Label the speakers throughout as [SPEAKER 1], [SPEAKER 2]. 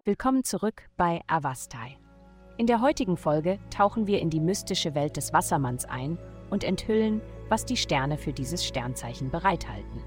[SPEAKER 1] Willkommen zurück bei Avastai. In der heutigen Folge tauchen wir in die mystische Welt des Wassermanns ein und enthüllen, was die Sterne für dieses Sternzeichen bereithalten.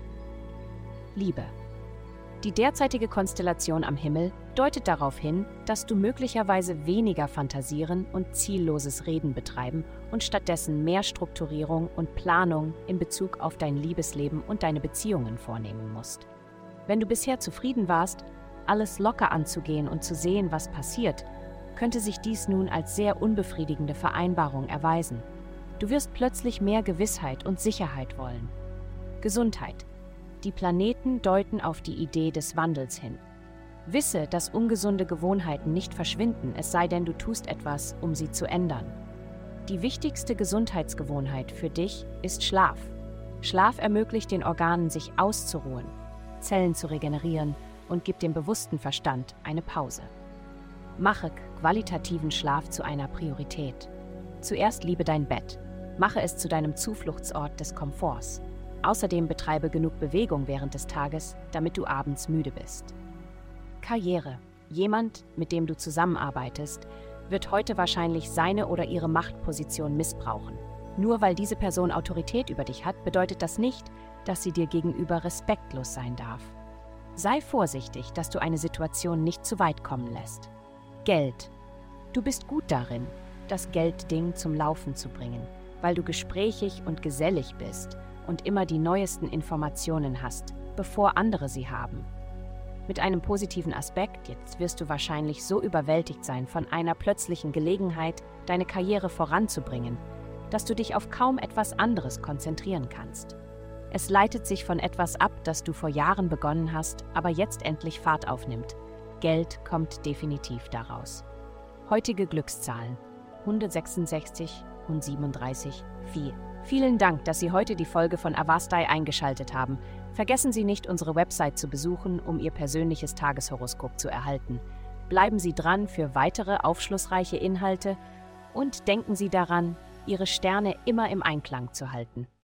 [SPEAKER 1] Liebe. Die derzeitige Konstellation am Himmel deutet darauf hin, dass du möglicherweise weniger fantasieren und zielloses Reden betreiben und stattdessen mehr Strukturierung und Planung in Bezug auf dein Liebesleben und deine Beziehungen vornehmen musst. Wenn du bisher zufrieden warst, alles locker anzugehen und zu sehen, was passiert, könnte sich dies nun als sehr unbefriedigende Vereinbarung erweisen. Du wirst plötzlich mehr Gewissheit und Sicherheit wollen. Gesundheit. Die Planeten deuten auf die Idee des Wandels hin. Wisse, dass ungesunde Gewohnheiten nicht verschwinden, es sei denn, du tust etwas, um sie zu ändern. Die wichtigste Gesundheitsgewohnheit für dich ist Schlaf. Schlaf ermöglicht den Organen, sich auszuruhen, Zellen zu regenerieren und gibt dem bewussten Verstand eine Pause. Mache qualitativen Schlaf zu einer Priorität. Zuerst liebe dein Bett. Mache es zu deinem Zufluchtsort des Komforts. Außerdem betreibe genug Bewegung während des Tages, damit du abends müde bist. Karriere. Jemand, mit dem du zusammenarbeitest, wird heute wahrscheinlich seine oder ihre Machtposition missbrauchen. Nur weil diese Person Autorität über dich hat, bedeutet das nicht, dass sie dir gegenüber respektlos sein darf. Sei vorsichtig, dass du eine Situation nicht zu weit kommen lässt. Geld. Du bist gut darin, das Geldding zum Laufen zu bringen, weil du gesprächig und gesellig bist und immer die neuesten Informationen hast, bevor andere sie haben. Mit einem positiven Aspekt, jetzt wirst du wahrscheinlich so überwältigt sein von einer plötzlichen Gelegenheit, deine Karriere voranzubringen, dass du dich auf kaum etwas anderes konzentrieren kannst. Es leitet sich von etwas ab, das du vor Jahren begonnen hast, aber jetzt endlich Fahrt aufnimmt. Geld kommt definitiv daraus. Heutige Glückszahlen: 166 und 37, 4. Vielen Dank, dass Sie heute die Folge von Avastai eingeschaltet haben. Vergessen Sie nicht, unsere Website zu besuchen, um Ihr persönliches Tageshoroskop zu erhalten. Bleiben Sie dran für weitere aufschlussreiche Inhalte und denken Sie daran, Ihre Sterne immer im Einklang zu halten.